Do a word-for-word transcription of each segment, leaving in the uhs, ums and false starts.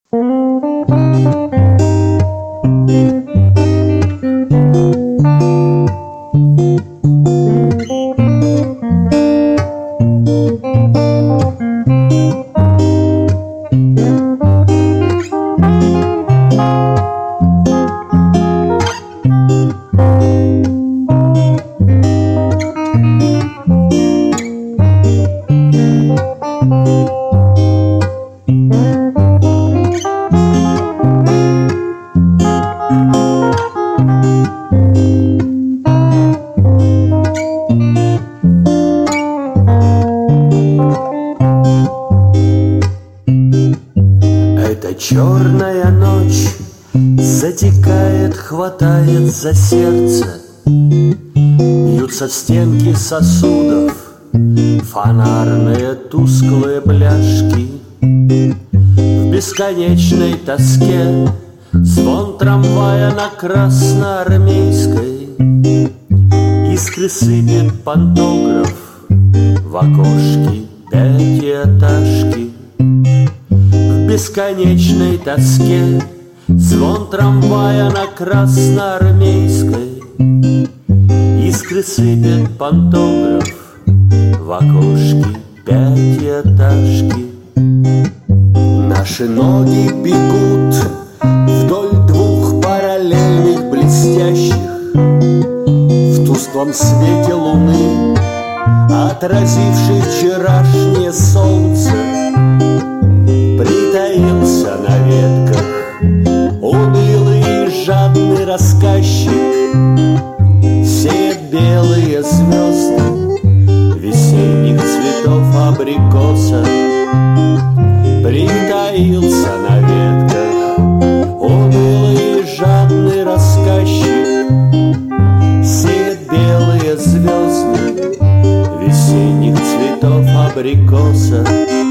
Черная ночь затекает, хватает за сердце. Бьются в стенки сосудов фонарные тусклые бляшки. В бесконечной тоске звон трамвая на Красноармейской. Искры сыпет пантограф в окошки пятиэтажки. В бесконечной тоске звон трамвая на Красноармейской. Искры сыпет пантограф в окошки пятиэтажки. Наши ноги бегут вдоль двух параллельных блестящих. В тусклом свете луны, отразившей вчерашнее солнце, притаился на ветках унылый и жадный рассказчик. Сеет белые звезды весенних цветов абрикоса. Притаился на ветках унылый и жадный рассказчик. Сеет белые звезды весенних цветов абрикоса.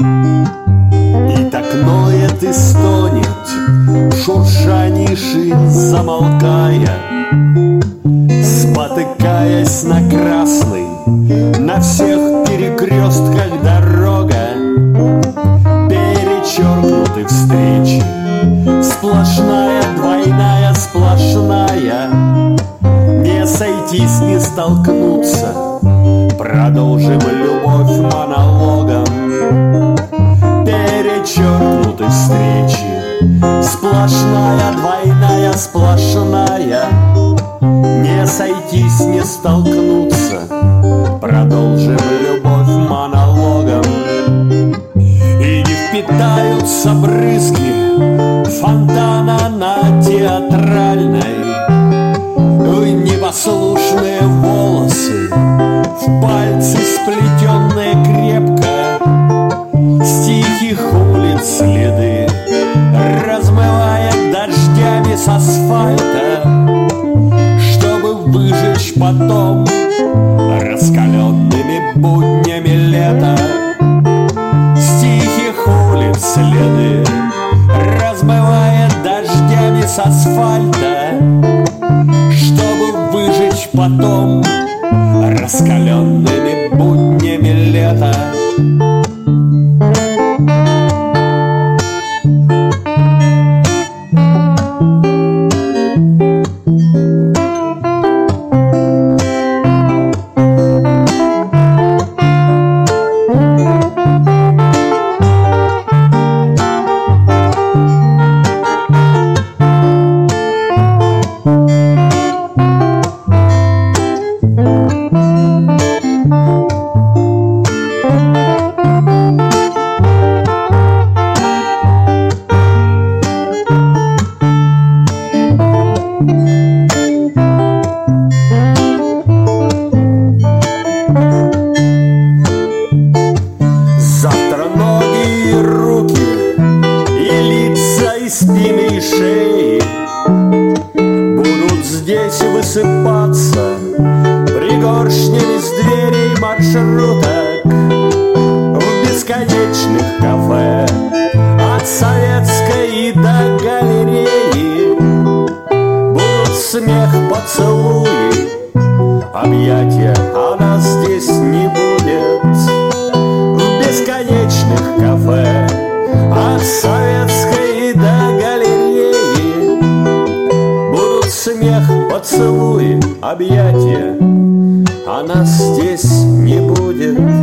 И так ноет и стонет, шурша ниши замолкая, спотыкаясь на красный, на всех перекрестках дорога. Перечеркнуты встречи, сплошная, двойная, сплошная. Не сойтись, не столкнуться, продолжим любовь монологом. Перечеркнуты встречи, сплошная, двойная, сплошная. Не сойтись, не столкнуться, продолжим любовь монологом. И не впитаются брызги фонтана на Театральной в непослушные волосы, в пальцы сплетенные крепко. С тихих улиц следы размывая дождями с асфальта, чтобы выжечь потом раскаленными буднями лета. С тихих улиц следы размывая дождями с асфальта, чтобы выжечь потом раскаленными буднями лета. Высыпаться пригоршнями с дверей маршруток в бесконечных кафе от Советской и до галереи. Будут смех, поцелуи, объятия, а нас здесь не будет. В бесконечных кафе от Советской и до объятия, а нас здесь не будет.